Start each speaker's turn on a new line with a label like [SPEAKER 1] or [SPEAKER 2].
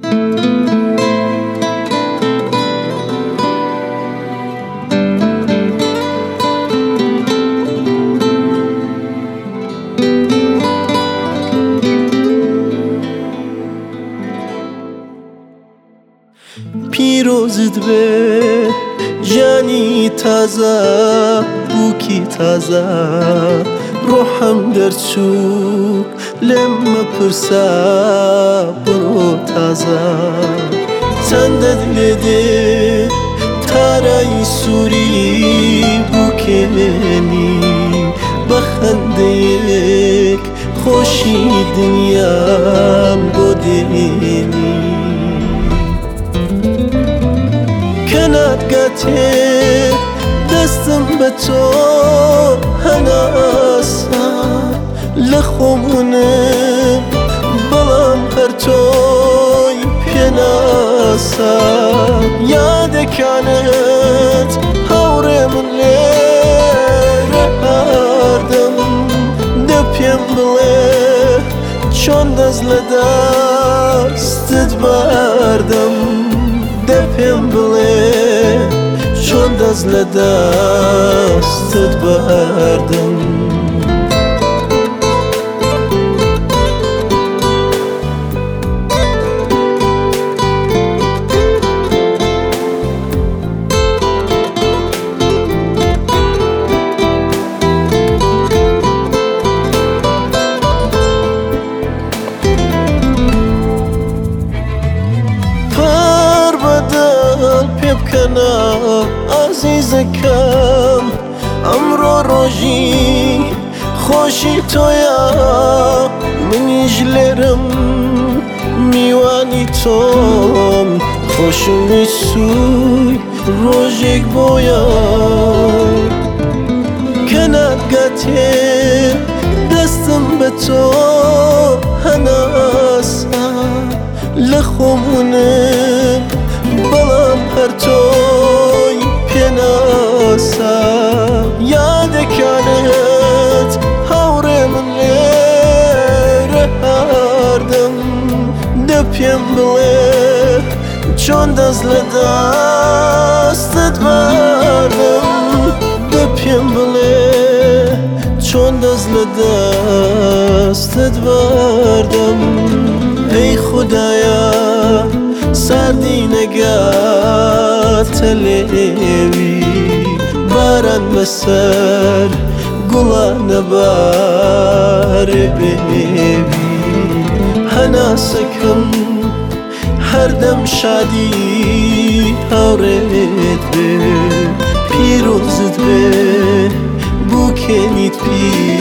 [SPEAKER 1] پیروزت به جانی تازه بوکی تازه روحم درچو لما پرسا برو تازه تندد لده تارای سوری بوکنی بخنده یک خوشی دنیام بودنی کنات گاته دستم به تو هناسا لخومونه بلام هر توی پیناسا یاد کانت هوره من لیره آردم دپیم بله چون دز لدستت باردم دپیم بله چون دز لدستت باردم بکەنە ئازیزەکەم ئەمڕۆ ڕۆژی خۆشی تۆیە منیش لێرەم میوانی تۆم خۆشمی سوی ڕۆژێک بۆیە کەنات گاتێ دەستم بە تۆ هەناسا لە خۆمونم بەڵام هەر تۆی پێناسا یادەکانت هاوڕێ من لێرە هاردم دە پێم بڵێ چۆن دەست لە دەستت باردم دە پێم بڵێ چۆن دەست لە دەستت باردم ئەی خودایە سردی نگاتە لێوی باران بەسەر گوڵانە بارێ بێوی هەناسەکەم هەردەم شادی هاوڕێت بێ پیرۆزت بێ بووکێنیت پیر